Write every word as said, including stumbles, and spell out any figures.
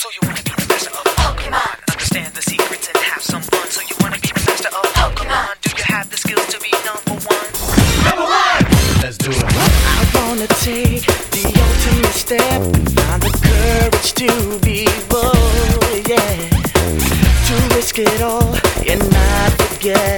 So you wanna be the master of Pokemon. Understand the secrets and have some fun. So you wanna be the master of Pokemon. Do you have the skills to be number one? Number one! Let's do it. I wanna take the ultimate step. Find the courage to be bold, yeah. To risk it all and not forget